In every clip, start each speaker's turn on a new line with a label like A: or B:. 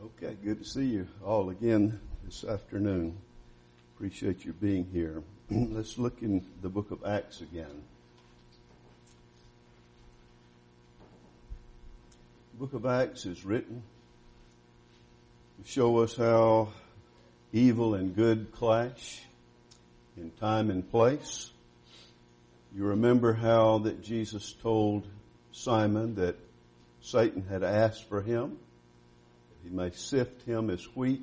A: Okay, good to see you all again this afternoon. Appreciate you being here. Let's look in the book of Acts again. The book of Acts is written to show us how evil and good clash in time and place. You remember how that Jesus told Simon that Satan had asked for him, that he may sift him as wheat.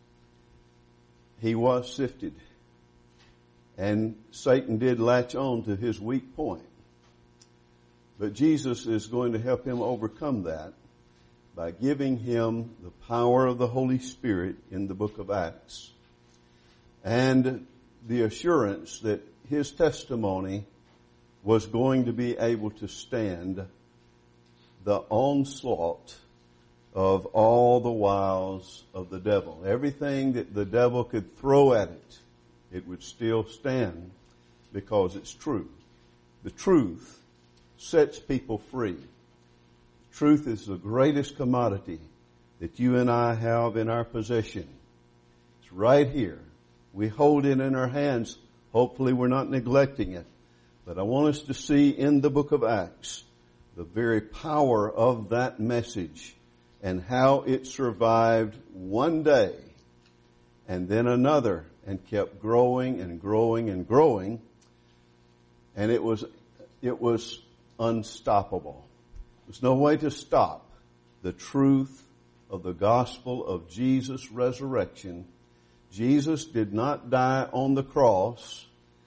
A: He was sifted, and Satan did latch on to his weak point. But Jesus is going to help him overcome that by giving him the power of the Holy Spirit in the book of Acts and the assurance that his testimony was going to be able to stand the onslaught of all the wiles of the devil. Everything that the devil could throw at it, it would still stand because it's true. The truth sets people free. Truth is the greatest commodity that you and I have in our possession. It's right here. We hold it in our hands. Hopefully we're not neglecting it. But I want us to see in the book of Acts the very power of that message and how it survived one day and then another and kept growing and growing and growing. And it was unstoppable. There's no way to stop the truth of the gospel of Jesus' resurrection. Jesus did not die on the cross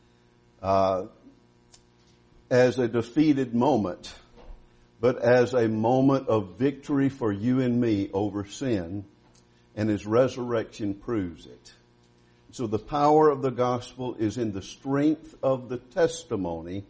A: as a defeated moment, but as a moment of victory for you and me over sin, and his resurrection proves it. So the power of the gospel is in the strength of the testimony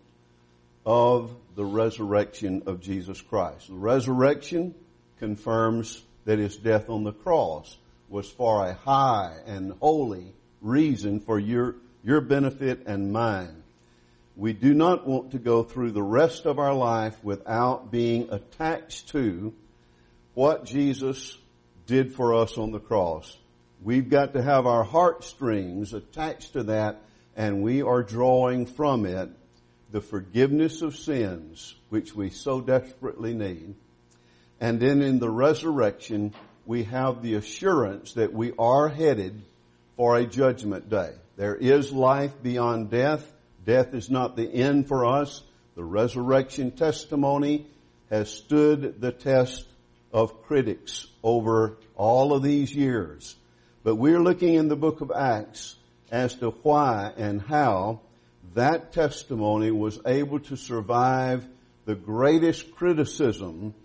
A: of the resurrection of Jesus Christ. The resurrection confirms that his death on the cross was for a high and holy reason for your benefit and mine. We do not want to go through the rest of our life without being attached to what Jesus did for us on the cross. We've got to have our heartstrings attached to that, and we are drawing from it the forgiveness of sins, which we so desperately need. And then in the resurrection, we have the assurance that we are headed for a judgment day. There is life beyond death. Death is not the end for us. The resurrection testimony has stood the test of critics over all of these years. But we're looking in the book of Acts as to why and how that testimony was able to survive the greatest criticism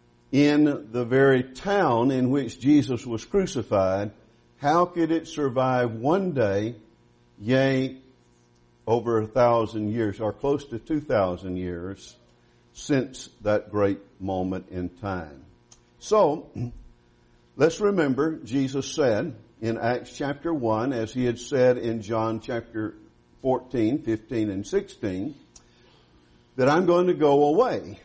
A: in the very town in which Jesus was crucified. How could it survive one day, yea, over 1,000 years, or close to 2,000 years since that great moment in time? So, let's remember Jesus said in Acts chapter 1, as he had said in John chapter 14, 15, and 16, that I'm going to go away.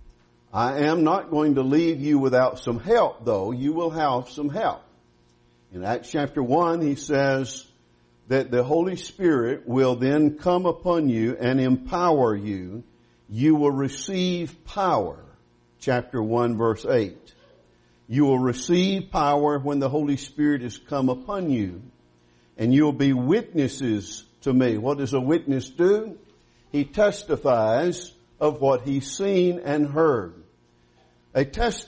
A: I am not going to leave you without some help, though. You will have some help. In Acts chapter 1, he says that the Holy Spirit will then come upon you and empower you. You will receive power. Chapter 1, verse 8. You will receive power when the Holy Spirit has come upon you, and you'll be witnesses to me. What does a witness do? He testifies of what he's seen and heard. A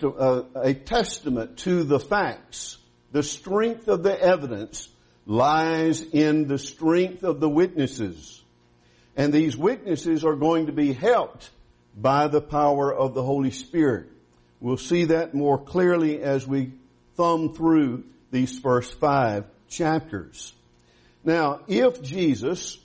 A: testament to the facts. The strength of the evidence lies in the strength of the witnesses. And these witnesses are going to be helped by the power of the Holy Spirit. We'll see that more clearly as we thumb through these first 5 chapters. Now, if Jesus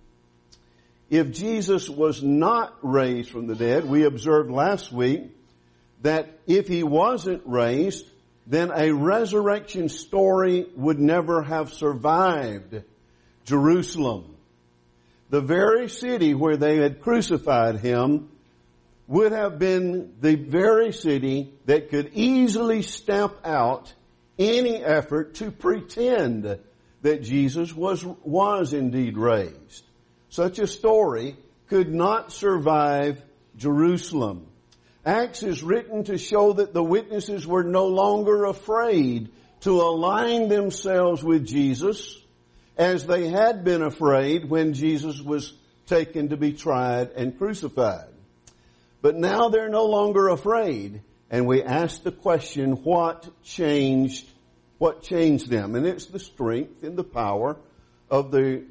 A: was not raised from the dead, we observed last week that if he wasn't raised, then a resurrection story would never have survived Jerusalem. The very city where they had crucified him would have been the very city that could easily stamp out any effort to pretend that Jesus was indeed raised. Such a story could not survive Jerusalem. Acts is written to show that the witnesses were no longer afraid to align themselves with Jesus as they had been afraid when Jesus was taken to be tried and crucified. But now they're no longer afraid, and we ask the question, what changed them? And it's the strength and the power of the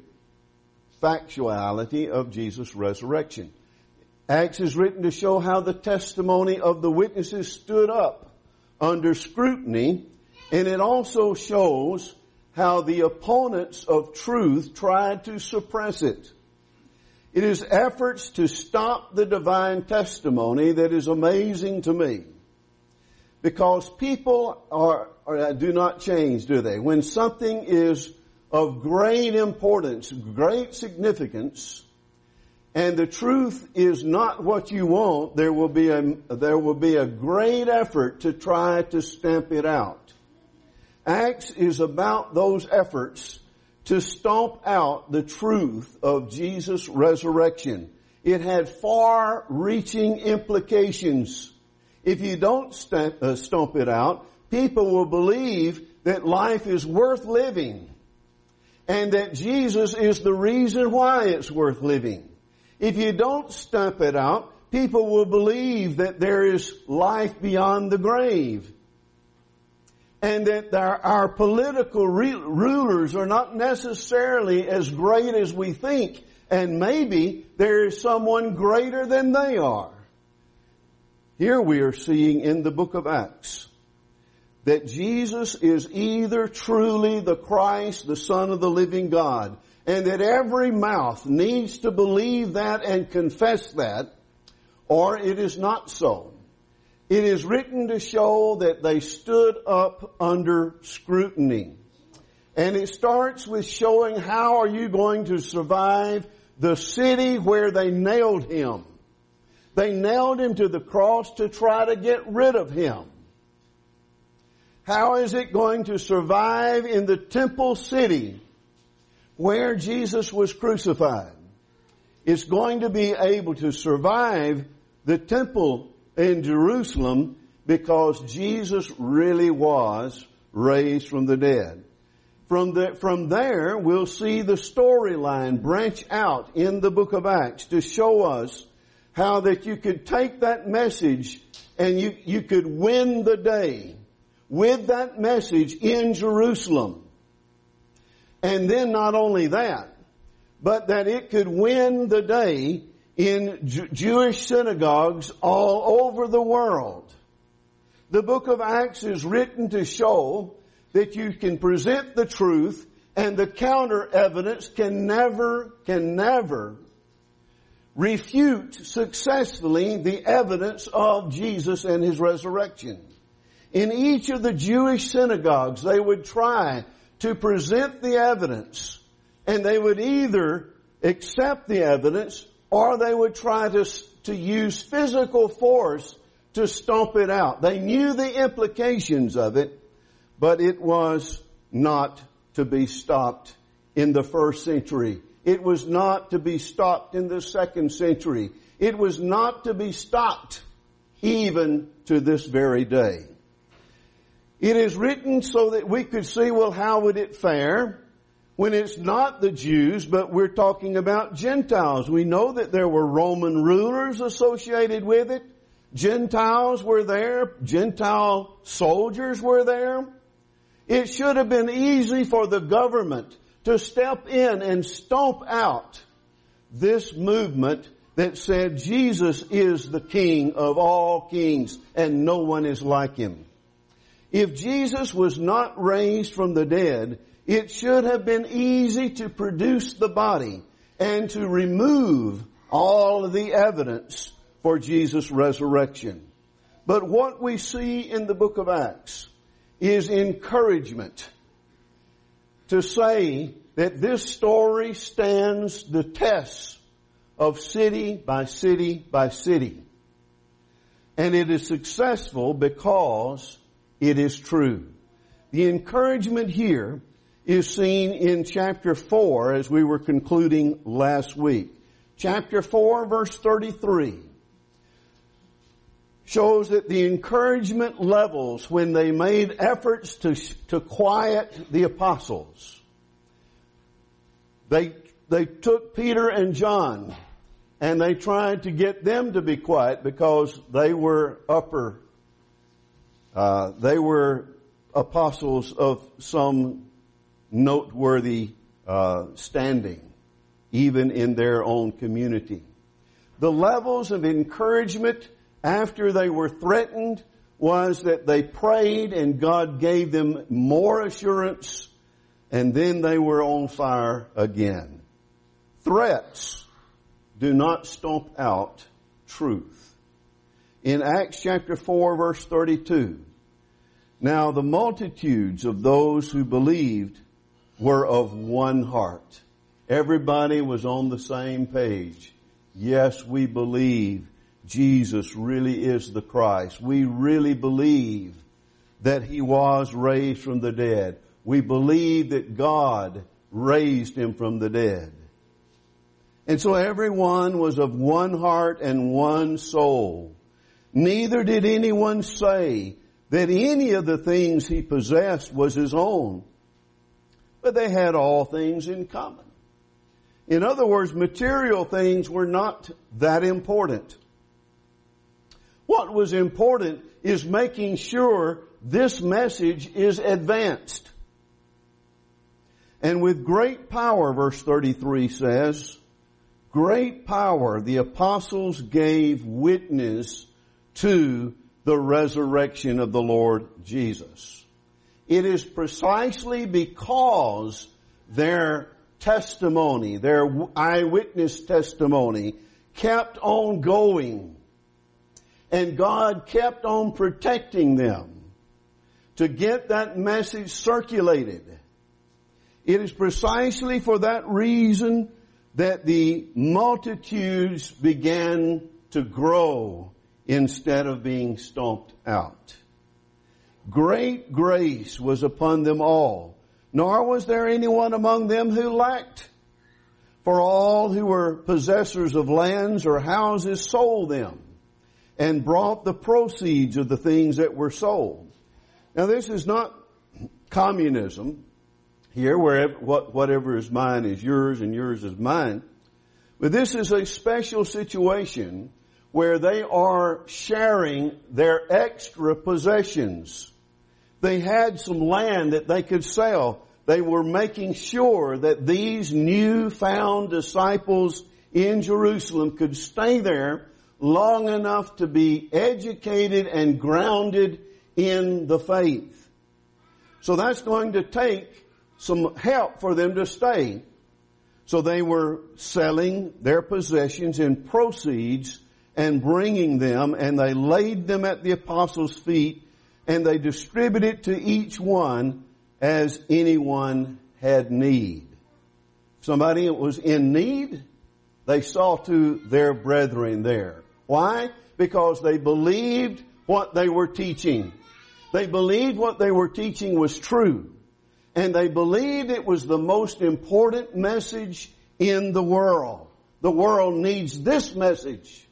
A: factuality of Jesus' resurrection. Acts is written to show how the testimony of the witnesses stood up under scrutiny, and it also shows how the opponents of truth tried to suppress it. It is efforts to stop the divine testimony that is amazing to me. Because people do not change, do they? When something is of great importance, great significance, and the truth is not what you want, there will be a great effort to try to stamp it out. Acts is about those efforts to stomp out the truth of Jesus' resurrection. It had far-reaching implications. If you don't stomp it out, people will believe that life is worth living and that Jesus is the reason why it's worth living. If you don't stomp it out, people will believe that there is life beyond the grave and that our political rulers are not necessarily as great as we think, and maybe there is someone greater than they are. Here we are seeing in the book of Acts that Jesus is either truly the Christ, the Son of the living God, and that every mouth needs to believe that and confess that, or it is not so. It is written to show that they stood up under scrutiny. And it starts with showing how are you going to survive the city where they nailed him. They nailed him to the cross to try to get rid of him. How is it going to survive in the temple city where Jesus was crucified? It's going to be able to survive the temple in Jerusalem because Jesus really was raised from the dead. From there, we'll see the storyline branch out in the book of Acts to show us how that you could take that message and you could win the day with that message in Jerusalem. And then not only that, but that it could win the day in Jewish synagogues all over the world. The book of Acts is written to show that you can present the truth and the counter evidence can never refute successfully the evidence of Jesus and His resurrection. In each of the Jewish synagogues, they would try to present the evidence, and they would either accept the evidence or they would try to use physical force to stomp it out. They knew the implications of it, but it was not to be stopped in the first century. It was not to be stopped in the second century. It was not to be stopped even to this very day. It is written so that we could see, well, how would it fare when it's not the Jews, but we're talking about Gentiles? We know that there were Roman rulers associated with it. Gentiles were there. Gentile soldiers were there. It should have been easy for the government to step in and stomp out this movement that said Jesus is the King of all kings and no one is like Him. If Jesus was not raised from the dead, it should have been easy to produce the body and to remove all of the evidence for Jesus' resurrection. But what we see in the book of Acts is encouragement to say that this story stands the test of city by city by city. And it is successful because it is true. the encouragement here is seen in chapter 4 as we were concluding last week. Chapter 4, verse 33 shows that the encouragement levels when they made efforts to quiet the apostles. They took Peter and John and they tried to get them to be quiet because they were apostles of some noteworthy standing, even in their own community. The levels of encouragement after they were threatened was that they prayed and God gave them more assurance, and then they were on fire again. Threats do not stomp out truth. In Acts chapter 4 verse 32, now the multitudes of those who believed were of one heart. Everybody was on the same page. Yes, we believe Jesus really is the Christ. We really believe that He was raised from the dead. We believe that God raised Him from the dead. And so everyone was of one heart and one soul. Neither did anyone say that any of the things he possessed was his own, but they had all things in common. In other words, material things were not that important. What was important is making sure this message is advanced. And with great power, verse 33 says, great power the apostles gave witness to the resurrection of the Lord Jesus. It is precisely because their testimony, their eyewitness testimony, kept on going, and God kept on protecting them to get that message circulated. It is precisely for that reason that the multitudes began to grow instead of being stomped out. Great grace was upon them all, nor was there anyone among them who lacked. For all who were possessors of lands or houses sold them and brought the proceeds of the things that were sold. Now this is not communism here, where whatever is mine is yours and yours is mine. But this is a special situation where they are sharing their extra possessions. They had some land that they could sell. They were making sure that these newfound disciples in Jerusalem could stay there long enough to be educated and grounded in the faith. So that's going to take some help for them to stay. So they were selling their possessions in proceeds and bringing them, and they laid them at the apostles' feet, and they distributed to each one as anyone had need. Somebody was in need, they saw to their brethren there. Why? Because they believed what they were teaching. They believed what they were teaching was true. And they believed it was the most important message in the world. The world needs this message.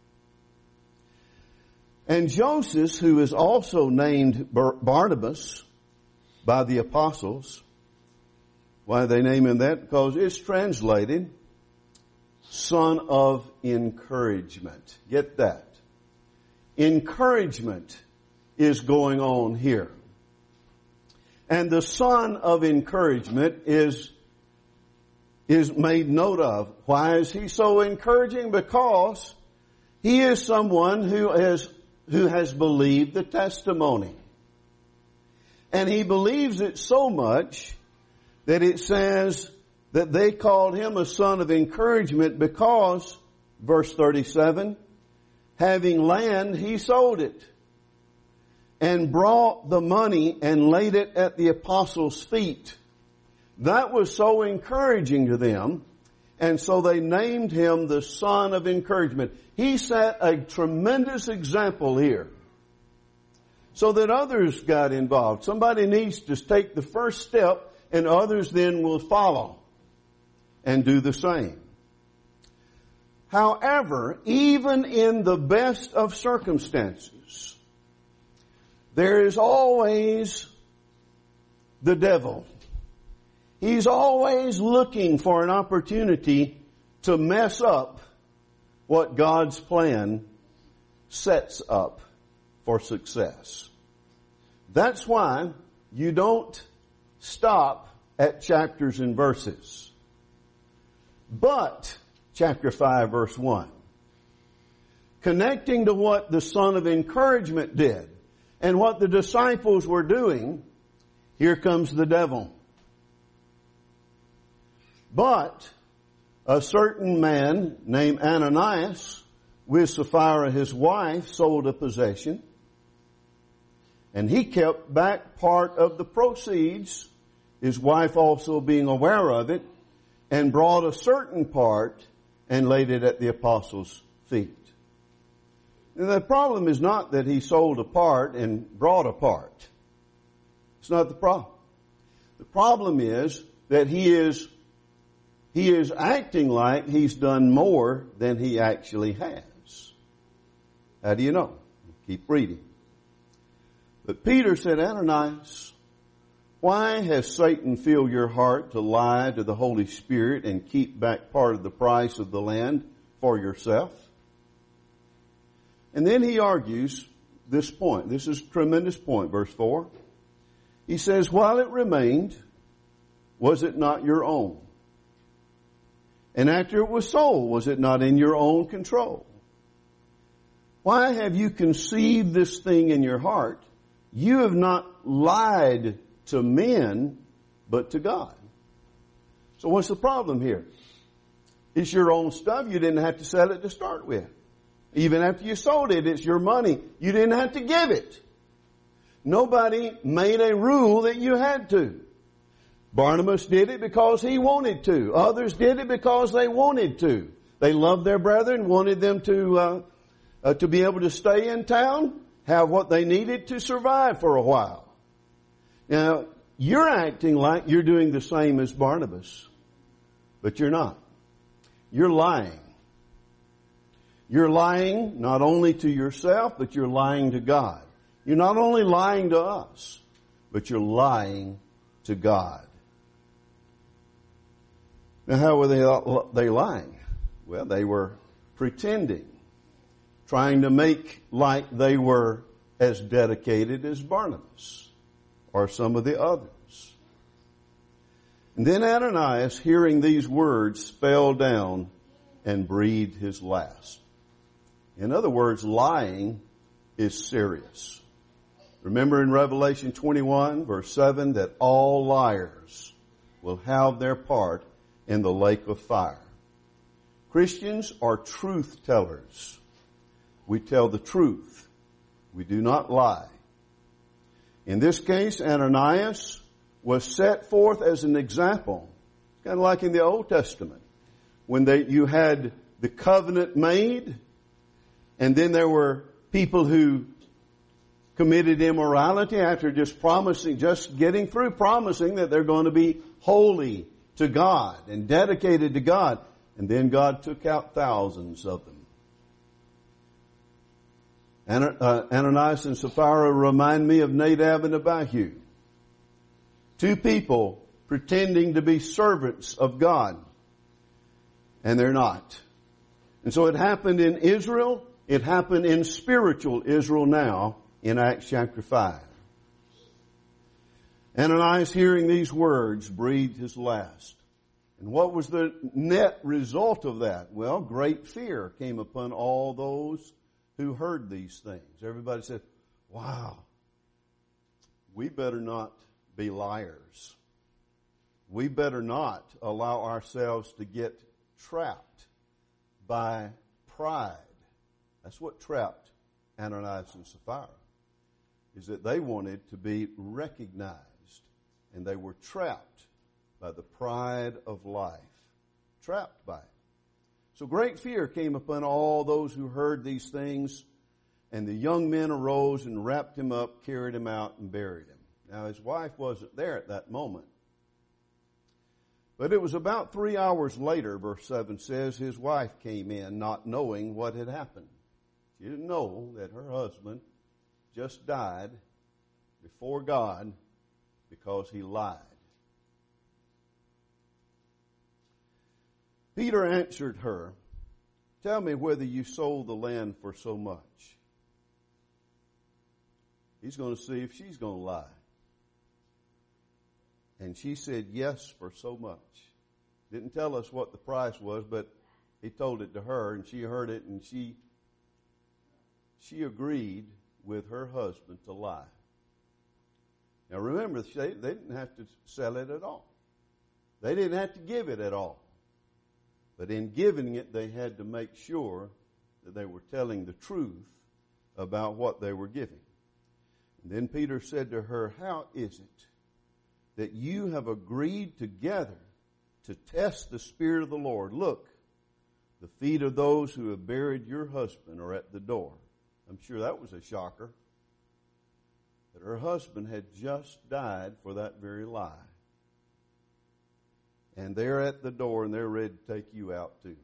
A: And Joseph, who is also named Barnabas by the apostles, why they name him that? Because it's translated son of encouragement. Get that. Encouragement is going on here. And the son of encouragement is made note of. Why is he so encouraging? Because he is someone who has believed the testimony. And he believes it so much that it says that they called him a son of encouragement because, verse 37, having land, he sold it and brought the money and laid it at the apostles' feet. That was so encouraging to them, and so they named him the son of encouragement. He set a tremendous example here. so that others got involved. Somebody needs to take the first step, and others then will follow and do the same. However, even in the best of circumstances, there is always the devil. He's always looking for an opportunity to mess up what God's plan sets up for success. That's why you don't stop at chapters and verses. But, chapter 5, verse 1, connecting to what the Son of Encouragement did and what the disciples were doing, here comes the devil. But a certain man named Ananias, with Sapphira his wife, sold a possession, and he kept back part of the proceeds, his wife also being aware of it, and brought a certain part and laid it at the apostles' feet. And the problem is not that he sold a part and brought a part. It's not the problem. The problem is that he is acting like he's done more than he actually has. How do you know? Keep reading. But Peter said, Ananias, why has Satan filled your heart to lie to the Holy Spirit and keep back part of the price of the land for yourself? And then he argues this point. This is a tremendous point, verse 4. He says, while it remained, was it not your own? And after it was sold, was it not in your own control? Why have you conceived this thing in your heart? You have not lied to men, but to God. So what's the problem here? It's your own stuff. You didn't have to sell it to start with. Even after you sold it, it's your money. You didn't have to give it. Nobody made a rule that you had to. Barnabas did it because he wanted to. Others did it because they wanted to. They loved their brethren, wanted them to be able to stay in town, have what they needed to survive for a while. Now, you're acting like you're doing the same as Barnabas, but you're not. You're lying. You're lying not only to yourself, but you're lying to God. You're not only lying to us, but you're lying to God. Now, how were they lying? Well, they were pretending, trying to make like they were as dedicated as Barnabas or some of the others. And then Ananias, hearing these words, fell down and breathed his last. In other words, lying is serious. Remember in Revelation 21, verse 7, that all liars will have their part in the lake of fire. Christians are truth tellers. We tell the truth. We do not lie. In this case, Ananias was set forth as an example, kind of like in the Old Testament, when you had the covenant made, and then there were people who committed immorality after just getting through promising that they're going to be holy to God and dedicated to God. And then God took out thousands of them. Ananias and Sapphira remind me of Nadab and Abihu. Two people pretending to be servants of God. And they're not. And so it happened in Israel. It happened in spiritual Israel now in Acts chapter 5. Ananias, hearing these words, breathed his last. And what was the net result of that? Well, great fear came upon all those who heard these things. Everybody said, wow, we better not be liars. We better not allow ourselves to get trapped by pride. That's what trapped Ananias and Sapphira, is that they wanted to be recognized, and they were trapped by the pride of life. Trapped by it. So great fear came upon all those who heard these things, And the young men arose and wrapped him up, carried him out, and buried him. Now his wife wasn't there at that moment. But it was about 3 hours later, verse 7 says, his wife came in, not knowing what had happened. She didn't know that her husband just died before God because he lied. Peter answered her, tell me whether you sold the land for so much. He's going to see if she's going to lie. And she said, yes, for so much. Didn't tell us what the price was, but he told it to her, and she heard it, and she agreed with her husband to lie. Now remember, they didn't have to sell it at all. They didn't have to give it at all. But in giving it, they had to make sure that they were telling the truth about what they were giving. And then Peter said to her, how is it that you have agreed together to test the Spirit of the Lord? Look, the feet of those who have buried your husband are at the door. I'm sure that was a shocker. That her husband had just died for that very lie. And they're at the door and they're ready to take you out too.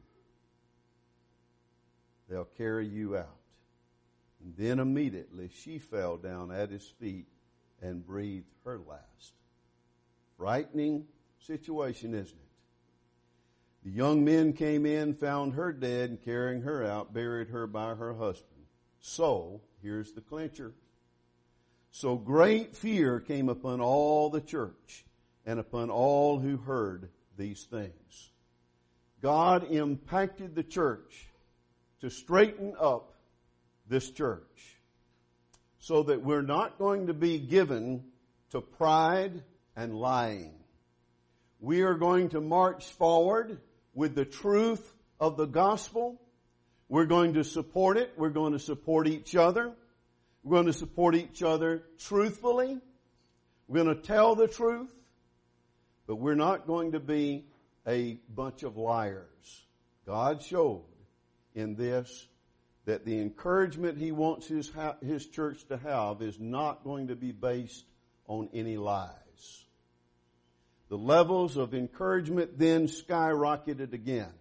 A: They'll carry you out. And then immediately she fell down at his feet and breathed her last. Frightening situation, isn't it? The young men came in, found her dead, and carrying her out, buried her by her husband. So, here's the clincher. So great fear came upon all the church and upon all who heard these things. God impacted the church to straighten up this church so that we're not going to be given to pride and lying. We are going to march forward with the truth of the gospel. We're going to support it. We're going to support each other. We're going to support each other truthfully. We're going to tell the truth. But we're not going to be a bunch of liars. God showed in this that the encouragement He wants His church to have is not going to be based on any lies. The levels of encouragement then skyrocketed again.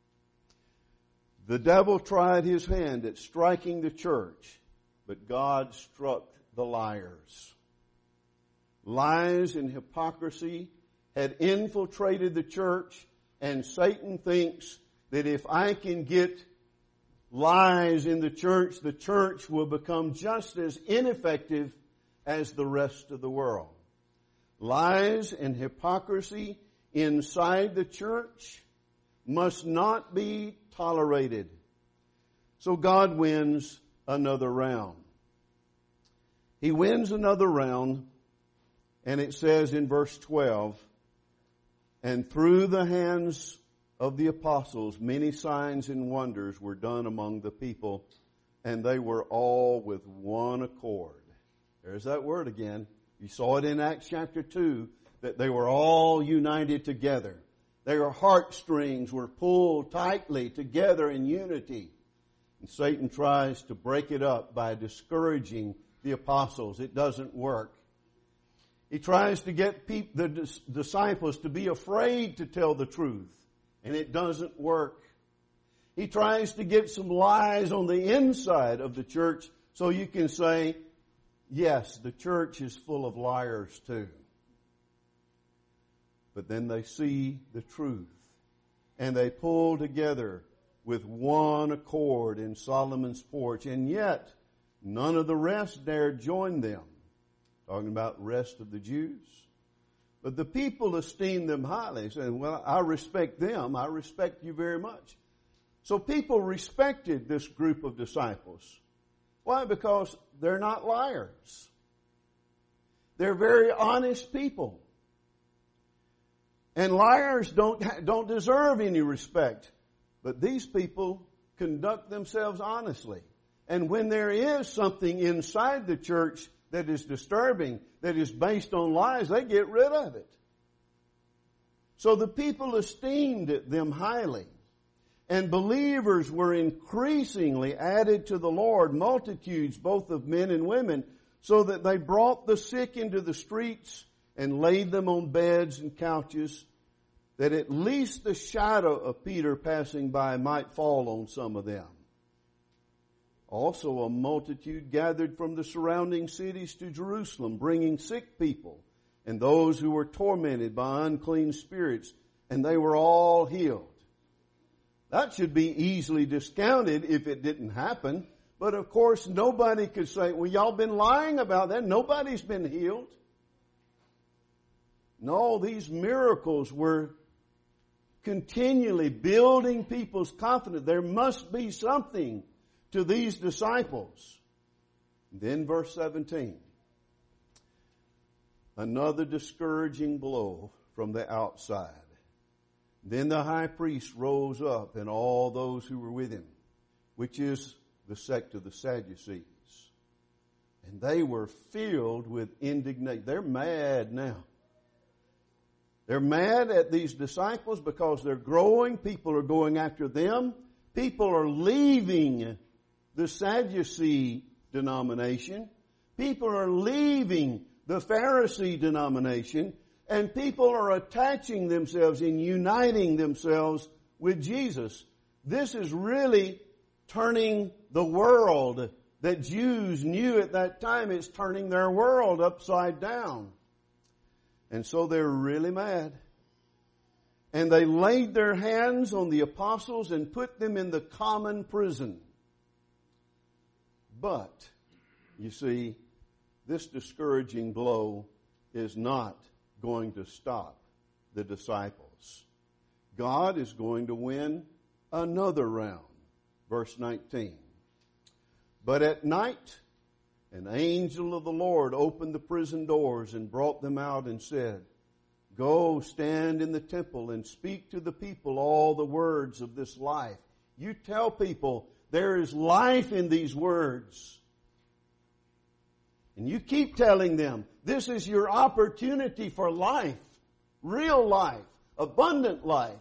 A: The devil tried his hand at striking the church, but God struck the liars. Lies and hypocrisy had infiltrated the church, and Satan thinks that if I can get lies in the church will become just as ineffective as the rest of the world. Lies and hypocrisy inside the church must not be tolerated. So God wins another round. He wins another round, and it says in verse 12, and through the hands of the apostles, many signs and wonders were done among the people, and they were all with one accord. There's that word again. You saw it in Acts chapter 2, that they were all united together. Their heartstrings were pulled tightly together in unity. And Satan tries to break it up by discouraging the apostles. It doesn't work. He tries to get the disciples to be afraid to tell the truth. And it doesn't work. He tries to get some lies on the inside of the church so you can say, yes, the church is full of liars too. But then they see the truth and they pull together with one accord in Solomon's porch, and yet none of the rest dared join them. Talking about rest of the Jews. But the people esteemed them highly, saying, well, I respect them. I respect you very much. So people respected this group of disciples. Why? Because they're not liars. They're very honest people. And liars don't deserve any respect. But these people conduct themselves honestly. And when there is something inside the church that is disturbing, that is based on lies, they get rid of it. So the people esteemed them highly. And believers were increasingly added to the Lord, multitudes both of men and women, so that they brought the sick into the streets and laid them on beds and couches, that at least the shadow of Peter passing by might fall on some of them. Also a multitude gathered from the surrounding cities to Jerusalem, bringing sick people and those who were tormented by unclean spirits, and they were all healed. That should be easily discounted if it didn't happen. But of course, nobody could say, well, y'all been lying about that. Nobody's been healed. No, these miracles were continually building people's confidence. There must be something to these disciples. Then verse 17. Another discouraging blow from the outside. Then the high priest rose up, and all those who were with him, which is the sect of the Sadducees. And they were filled with indignation. They're mad now. They're mad at these disciples because they're growing. People are going after them. People are leaving the Sadducee denomination. People are leaving the Pharisee denomination. And people are attaching themselves and uniting themselves with Jesus. This is really turning the world that Jews knew at that time. It's turning their world upside down. And so they're really mad. And they laid their hands on the apostles and put them in the common prison. But, you see, this discouraging blow is not going to stop the disciples. God is going to win another round. Verse 19. But at night, an angel of the Lord opened the prison doors and brought them out and said, Go stand in the temple and speak to the people all the words of this life. You tell people there is life in these words. And you keep telling them, this is your opportunity for life, real life, abundant life,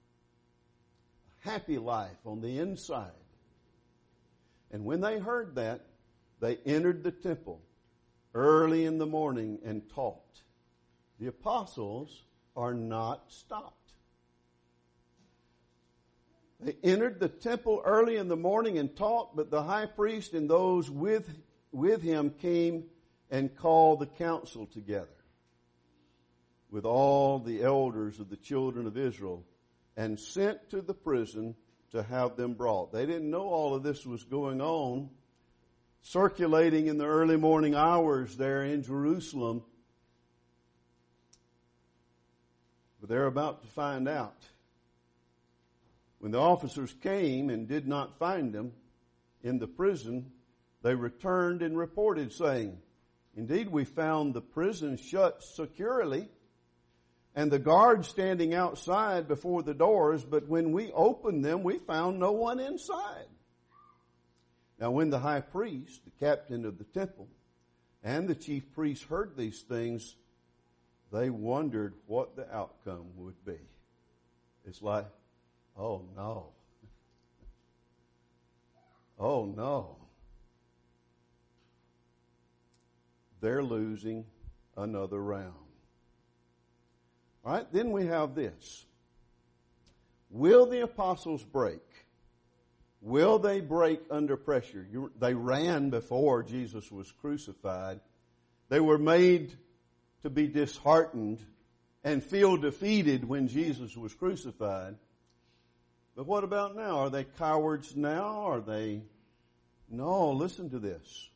A: happy life on the inside. And when they heard that, they entered the temple early in the morning and taught. The apostles are not stopped. They entered the temple early in the morning and taught, but the high priest and those with him came and called the council together with all the elders of the children of Israel and sent to the prison to have them brought. They didn't know all of this was going on, circulating in the early morning hours there in Jerusalem. But they're about to find out. When the officers came and did not find them in the prison, they returned and reported, saying, Indeed, we found the prison shut securely and the guards standing outside before the doors, but when we opened them, we found no one inside. Now when the high priest, the captain of the temple, and the chief priests heard these things, they wondered what the outcome would be. It's like, oh no. Oh no. They're losing another round. All right, then we have this. Will the apostles break? Will they break under pressure? They ran before Jesus was crucified. They were made to be disheartened and feel defeated when Jesus was crucified. But what about now? Are they cowards now? Are they... No, listen to this.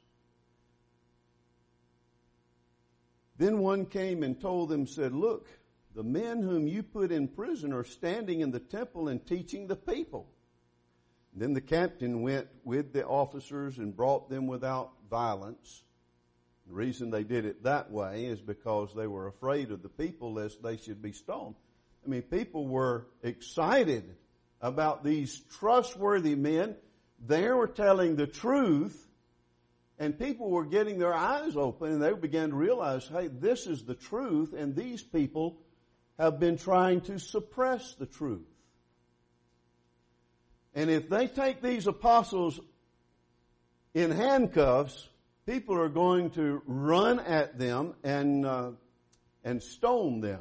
A: Then one came and told them, said, Look, the men whom you put in prison are standing in the temple and teaching the people. Then the captain went with the officers and brought them without violence. The reason they did it that way is because they were afraid of the people lest they should be stoned. I mean, people were excited about these trustworthy men. They were telling the truth, and people were getting their eyes open, and they began to realize, hey, this is the truth, and these people have been trying to suppress the truth. And if they take these apostles in handcuffs, people are going to run at them and stone them.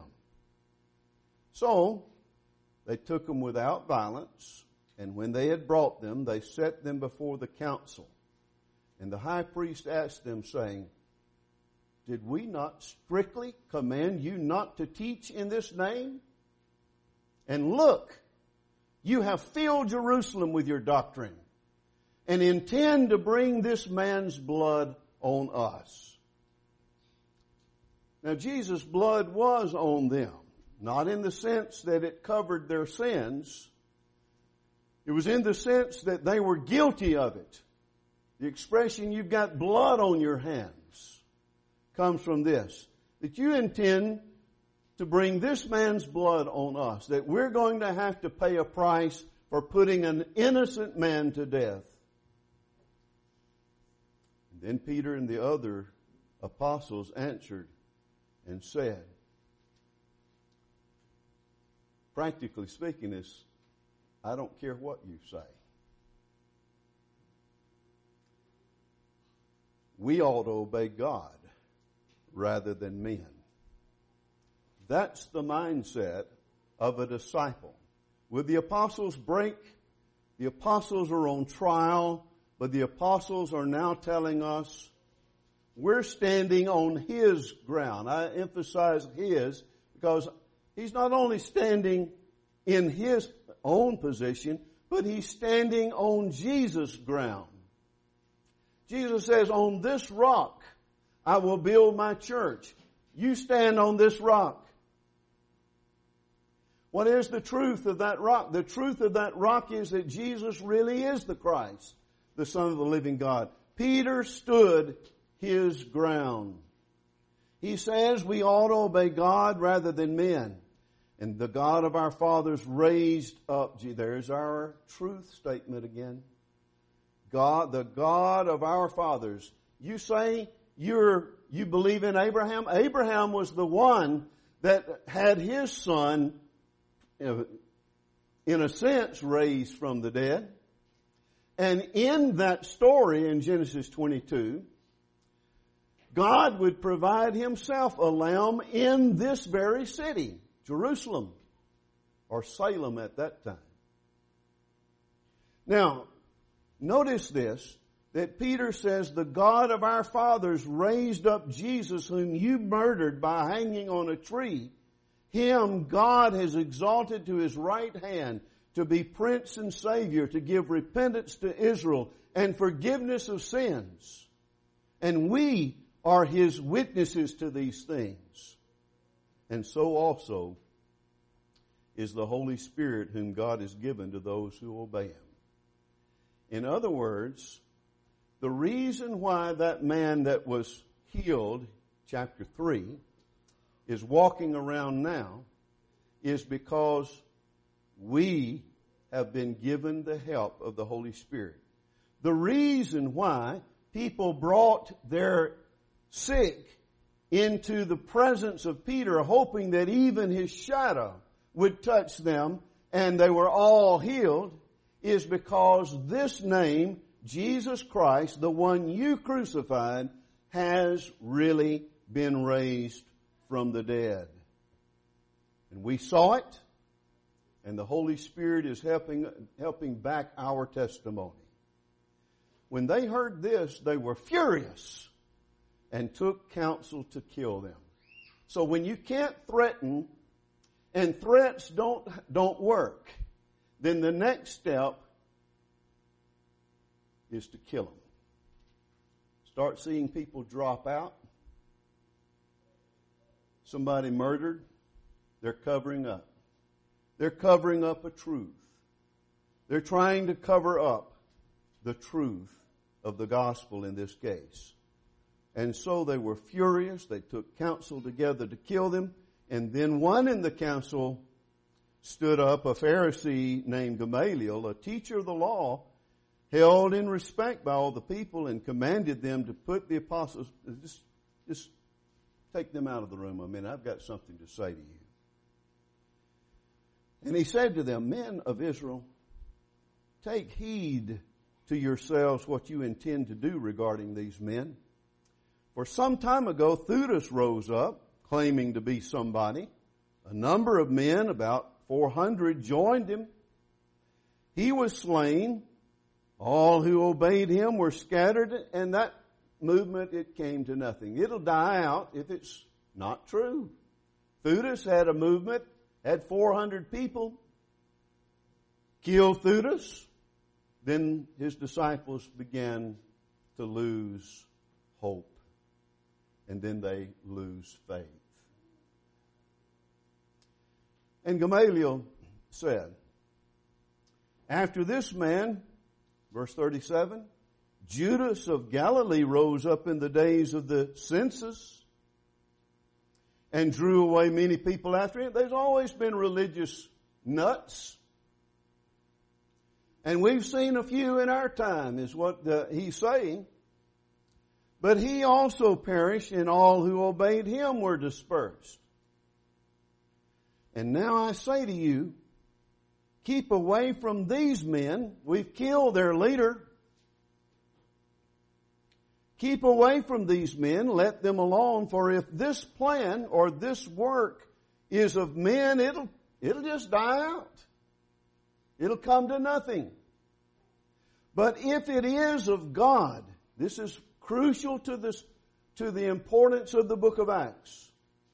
A: So they took them without violence, and when they had brought them, they set them before the council. And the high priest asked them, saying, "Did we not strictly command you not to teach in this name? And look, you have filled Jerusalem with your doctrine, and intend to bring this man's blood on us." Now, Jesus' blood was on them, not in the sense that it covered their sins. It was in the sense that they were guilty of it. The expression, "you've got blood on your hands," comes from this, that you intend to bring this man's blood on us, that we're going to have to pay a price for putting an innocent man to death. And then Peter and the other apostles answered and said, practically speaking, is, "I don't care what you say. We ought to obey God rather than men." That's the mindset of a disciple. With the apostles' break, the apostles are on trial, but the apostles are now telling us we're standing on His ground. I emphasize His because He's not only standing in His own position, but He's standing on Jesus' ground. Jesus says, "On this rock I will build my church." You stand on this rock. What is the truth of that rock? The truth of that rock is that Jesus really is the Christ, the Son of the living God. Peter stood his ground. He says we ought to obey God rather than men. And the God of our fathers raised up. There's our truth statement again. God, the God of our fathers. You say you believe in Abraham? Abraham was the one that had his son, in a sense, raised from the dead. And in that story in Genesis 22, God would provide Himself a lamb in this very city, Jerusalem, or Salem at that time. Now, notice this, that Peter says, the God of our fathers raised up Jesus, whom you murdered by hanging on a tree. Him God has exalted to His right hand to be Prince and Savior, to give repentance to Israel and forgiveness of sins. And we are His witnesses to these things. And so also is the Holy Spirit, whom God has given to those who obey Him. In other words, the reason why that man that was healed, chapter 3, is walking around now is because we have been given the help of the Holy Spirit. The reason why people brought their sick into the presence of Peter, hoping that even his shadow would touch them and they were all healed, is because this name, Jesus Christ, the one you crucified, has really been raised from the dead. And we saw it, and the Holy Spirit is helping back our testimony. When they heard this, they were furious and took counsel to kill them. So when you can't threaten, and threats don't work, then the next step is to kill them. Start seeing people drop out. Somebody murdered, they're covering up. They're covering up a truth. They're trying to cover up the truth of the gospel in this case. And so they were furious. They took counsel together to kill them. And then one in the council stood up, a Pharisee named Gamaliel, a teacher of the law, held in respect by all the people, and commanded them to put the apostles, just take them out of the room a minute. I've got something to say to you. And he said to them, Men of Israel, take heed to yourselves what you intend to do regarding these men. For some time ago, Theudas rose up, claiming to be somebody. A number of men, about 400, joined him. He was slain. All who obeyed him were scattered, and that movement, it came to nothing. It'll die out if it's not true. Theudas had a movement, had 400 people. Killed Theudas. Then his disciples began to lose hope. And then they lose faith. And Gamaliel said, after this man, verse 37, Judas of Galilee rose up in the days of the census and drew away many people after him. There's always been religious nuts. And we've seen a few in our time, is what he's saying. But he also perished, and all who obeyed him were dispersed. And now I say to you, keep away from these men. We've killed their leader. Keep away from these men. Let them alone. For if this plan or this work is of men, it'll just die out. It'll come to nothing. But if it is of God, this is crucial to the importance of the book of Acts.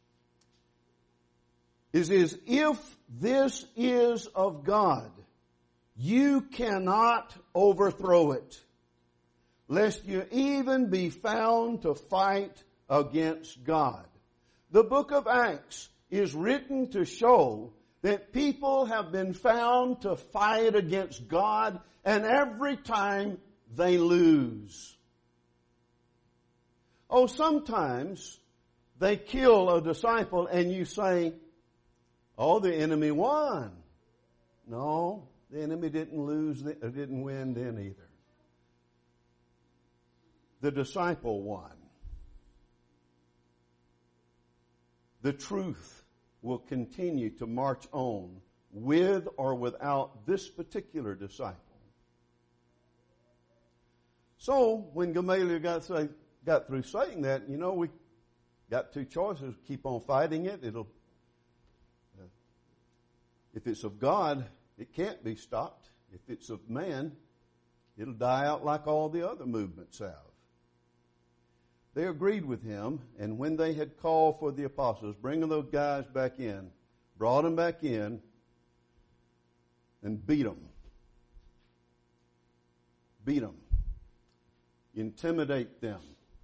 A: Is if this is of God, you cannot overthrow it, lest you even be found to fight against God. The book of Acts is written to show that people have been found to fight against God, and every time they lose. Oh, sometimes they kill a disciple and you say, oh, the enemy won. No, the enemy didn't win then either. The disciple won. The truth will continue to march on with or without this particular disciple. So, when Gamaliel got through saying that, we got two choices. Keep on fighting it. If it's of God, it can't be stopped. If it's of man, it'll die out like all the other movements have. They agreed with him, and when they had called for the apostles, bringing those guys back in, brought them back in, and beat them. Beat them. Intimidate them.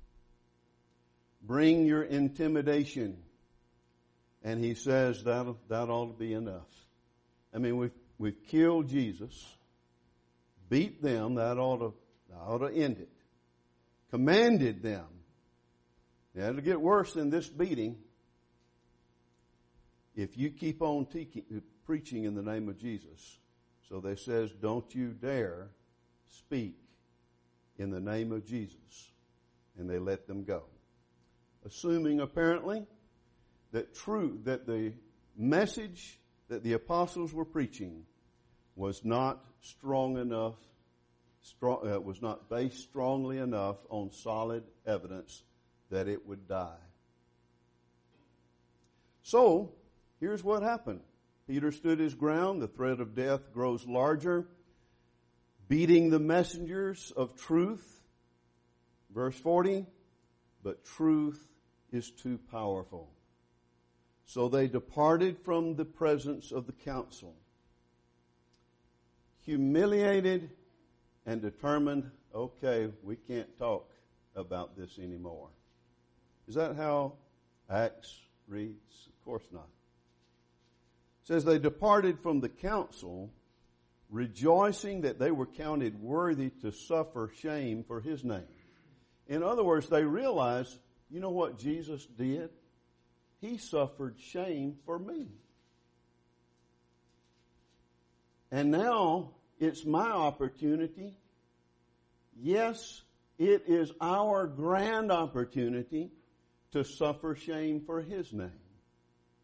A: Bring your intimidation. And he says that ought to be enough. I mean, we've killed Jesus, beat them. That ought to end it. Commanded them. Now, it'll get worse than this beating if you keep on preaching in the name of Jesus. So they says, don't you dare speak in the name of Jesus. And they let them go. Assuming apparently that the message that the apostles were preaching was not strong enough, was not based strongly enough on solid evidence that it would die. So, here's what happened. Peter stood his ground. The threat of death grows larger, beating the messengers of truth. Verse 40, but truth is too powerful. So they departed from the presence of the council, humiliated and determined, okay, we can't talk about this anymore. Is that how Acts reads? Of course not. It says they departed from the council, rejoicing that they were counted worthy to suffer shame for his name. In other words, they realized, you know what Jesus did? He suffered shame for me. And now it's my opportunity. Yes, it is our grand opportunity to suffer shame for his name.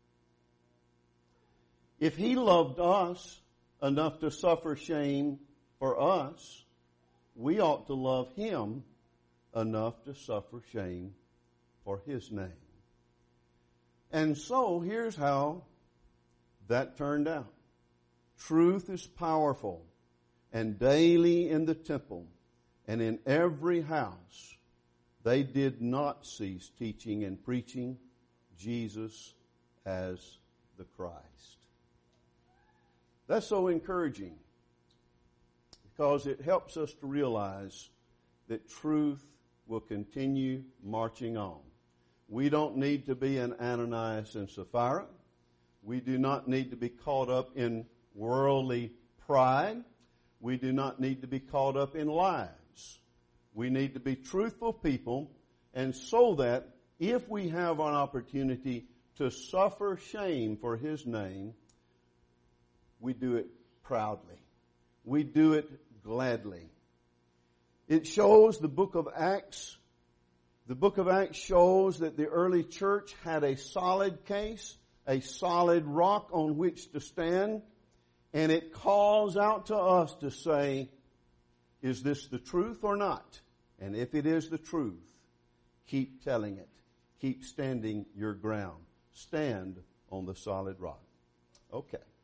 A: If he loved us enough to suffer shame for us, we ought to love Him enough to suffer shame for His name. And so here's how that turned out. Truth is powerful, and daily in the temple and in every house they did not cease teaching and preaching Jesus as the Christ. That's so encouraging because it helps us to realize that truth will continue marching on. We don't need to be an Ananias and Sapphira. We do not need to be caught up in worldly pride. We do not need to be caught up in lies. We need to be truthful people, and so that if we have an opportunity to suffer shame for His name, we do it proudly. We do it gladly. It shows the book of Acts shows that the early church had a solid case, a solid rock on which to stand, and it calls out to us to say, is this the truth or not? And if it is the truth, keep telling it. Keep standing your ground. Stand on the solid rock. Okay.